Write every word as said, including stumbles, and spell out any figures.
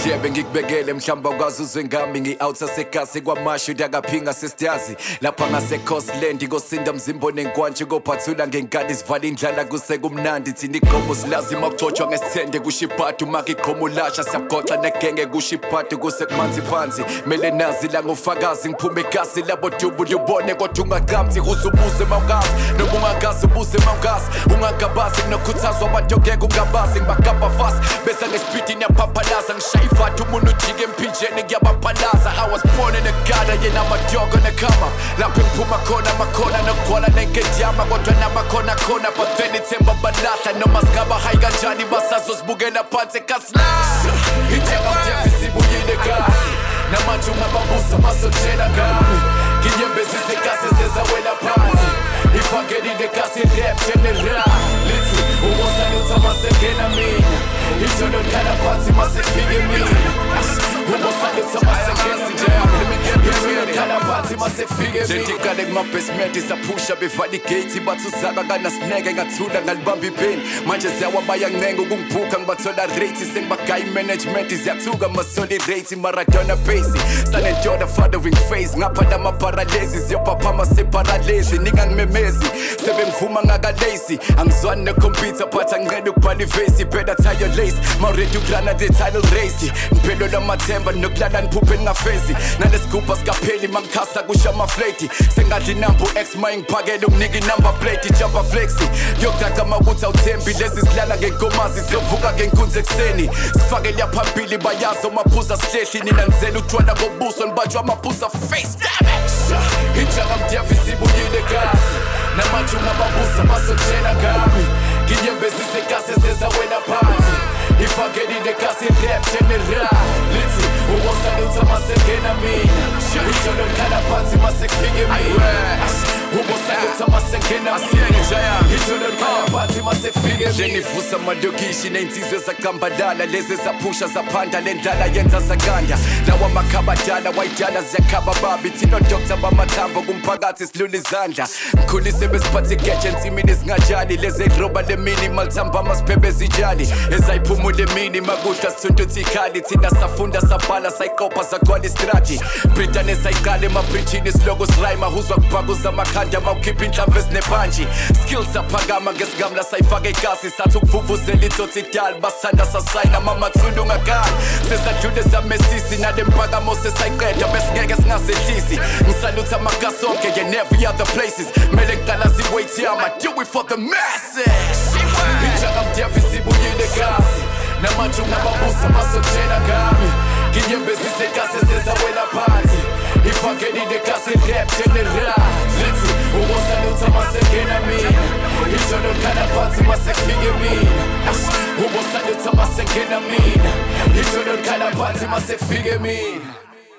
Jebe ngikubekele mhlamba ukwazi uzwe ngami ngi-outa segasi kwamashu ndakaphinga sesityazi lapha ngase-Coastland kosinda mzimbo nenkwantshe kophathula ngenkani sivala indlala kusekumnandi thina igqomo silazi makujotshwa ngesithende kushiphathu makiqhomo lasha siyagoxa negenge kushiphathu kusekumanzi phansi mele nazi la ngofakazi ngiphume egasi labo dubu lubone kodwa ungaqamzi uzubuze mawukazi noma ungakazi ubuze mawukazi ungagabazi kunokhuthazwa abantu ngeke ungabazi ngibagabha fast bese ngespeed niyaphaphalaza ngishaya ivathu umuntu ujike emphinjeni kuyabapalaza I was born in a garden yena amadogo nekhama lapho ngiphuma khona amakhona nokugcwala nenkendiyama kodwa namakhona khona but then ithemba balahla noma singaba hayi kanjani basazosibukela phansi ekhasilahla injengamjefu isibuyile kasi namanje ungababuza basotshela ngami nginyembezise kasi sezawela phansi ifakelile kasi rap general lithi umosalutha masengena mina ijolo likhala phansi masefike mina umosalutha masengena ijolo likhala phansi masefike mina njentikale kuma-basement isaphusha bevala igate bathi uzaka kanasineke ngathula ngalibamba ipeni manje ziyawabaya ncenga ukungibhukha ngibathola rate sengibagaya i-management ziyathuka masoli rate Maradona base sanendoda following phase ngapha namaparalezi ziyophaphama separalezi ningangimemezi sebengivuma ngakalezi angizwani nekhompyutha phatha ngiqeda ukubhala ivesi phela tayo lace mawuredi ukulana the title race mpelo lamathemba nokulala niphuphe ningafezi nalesigubha sikapheli mangikhasa kusha amafleti sengadli inambo x ma ngiphakele ukunika inumber plate ijumper flexi yokudaka makuthi awuthembi lezi silala ngenkomazi siyovuka ngenkunzi ekuseni sifake liyaphambili bayazi omaphuza sihlehli nina nizela utshwala kobuso nibanjwa amaphuza face damage injangamjefu isibuyile kasi namanje ungababuza basotshela ngami nginyembezise kasi sezawela phansi ifakelile kasi rap general lithi umosalutha masengena mina ijolo likhala phansi masekufike mina umosalutha masengena mina ijolo likhala phansi masekufike mina njenivusa amadokishi ney'nsizwe zakambalala lezi zaphusha zaphanda le ndlala yenza sakanda lawa makhabadala wayidala ziyakhaba babi thina odokta bamathambo kumphakathi silula izandla ngikhulise besiphathe igeje ensimini ezingajali lezi roba le minimal thambama siphebe zijali ezayiphumule emini makuhla sithuntuthi ikhali thina safunda sabhala sayiqopha sagcwala istrati britane sayiqala emabrijini siloko sirayima huzwa kubhakuza amakhanda mawukhipha inhlamvu ezinebhanji skills aphakama ngesigamla sayifaka igasi sathi ukuvuvuzela itsotsi idali basanda sasayina mamathundu ungakali sesadlule samesisi nale mpakamo sesayiqeda besingeke singasehlisi ngisalutha amagasi onke and every other places mele ngiqala ziweight yami I do it for the masses injangamjefu isibuyile kasi namanje ungababuza basotshela ngami nginyembezise kasi sezawela phansi ifakelile kasi rap general lithi umosalutha masengena mina ijolo likhala phansi masekufike mina umosalutha masengena mina ijolo likhala phansi masekufike mina